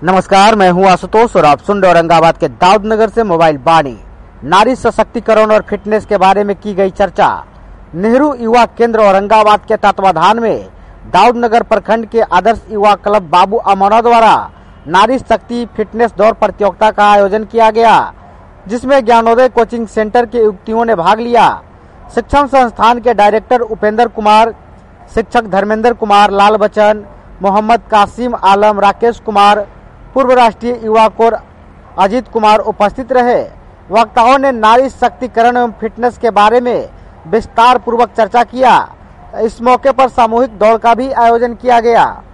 नमस्कार, मैं हूं आशुतोष और आप सुन रहे औरंगाबाद के दाऊदनगर से मोबाइल बानी। नारी सशक्तिकरण और फिटनेस के बारे में की गई चर्चा। नेहरू युवा केंद्र औरंगाबाद के तत्वाधान में दाऊदनगर प्रखंड के आदर्श युवा क्लब बाबू अमोना द्वारा नारी शक्ति फिटनेस दौड़ प्रतियोगिता का आयोजन किया गया, जिसमें ज्ञानोदय कोचिंग सेंटर के युवतियों ने भाग लिया। शिक्षण संस्थान के डायरेक्टर उपेंद्र कुमार, शिक्षक धर्मेंद्र कुमार, लाल बच्चन, मोहम्मद कासिम आलम, राकेश कुमार, पूर्व राष्ट्रीय युवा कोर अजीत कुमार उपस्थित रहे। वक्ताओं ने नारी शक्तिकरण एवं फिटनेस के बारे में विस्तार पूर्वक चर्चा किया। इस मौके पर सामूहिक दौड़ का भी आयोजन किया गया।